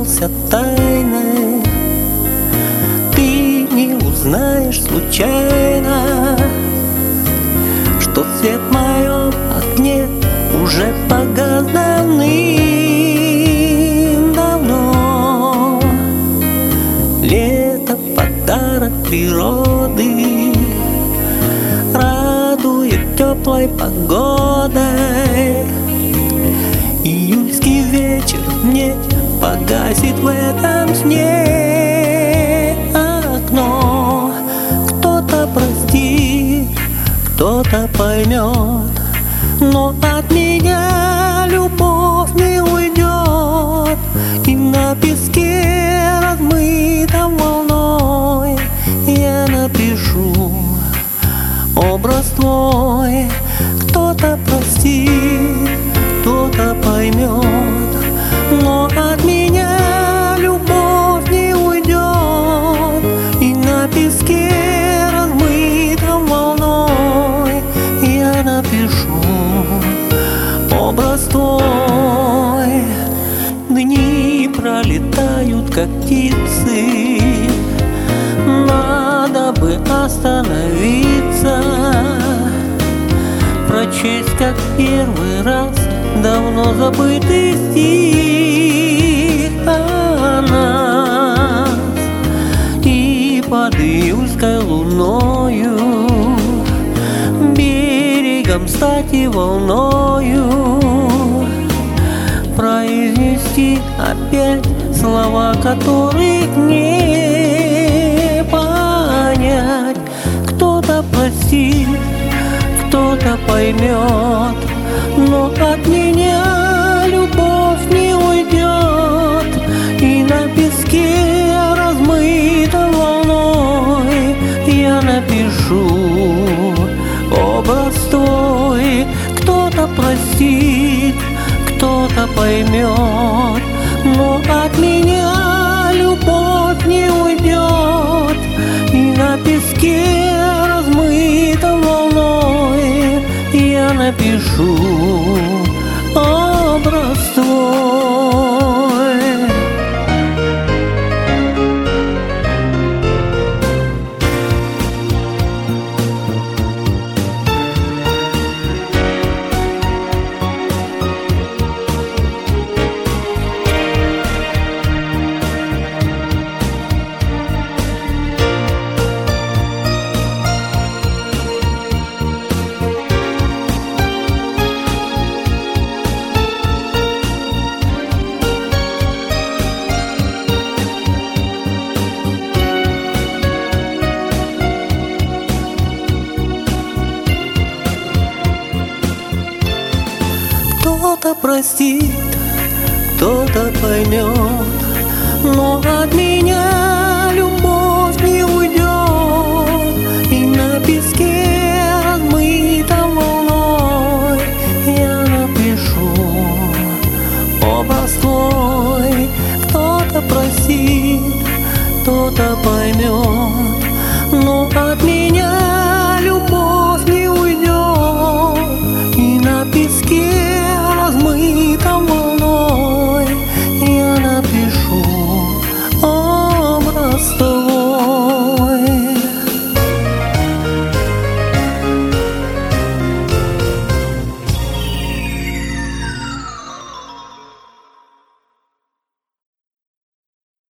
остался тайной. Ты не узнаешь случайно, что свет в моем окне уже погас давным-давно. Лето — подарок природы, радует теплой погодой. Июльский вечер мне погасит в этом сне окно. Кто-то простит, кто-то поймет, но от меня любовь не уйдет. И на песке, размытом волной, я напишу образ твой. Кто-то простит, кто-то поймет, но от меня любовь не уйдет. И на песке, размытом волной, я напишу образ твой. Дни пролетают, как птицы, надо бы остановиться, прочесть, как первый раз давно забытый стих о нас. И под июльской луною, берегом стать и волною, произнести опять слова, которых не понять. Кто-то простит, кто-то поймет, но от меня любовь не уйдет. И на песке, размытом волной, я напишу образ твой. Кто-то простит, кто-то поймет, но от меня любовь не уйдет. И на песке, размытом волной, я напишу образ твой. Кто-то простит, кто-то поймет, но от меня любовь не уйдет. И на песке, размытом волной, я напишу образ твой. Кто-то простит, кто-то поймет, но от меня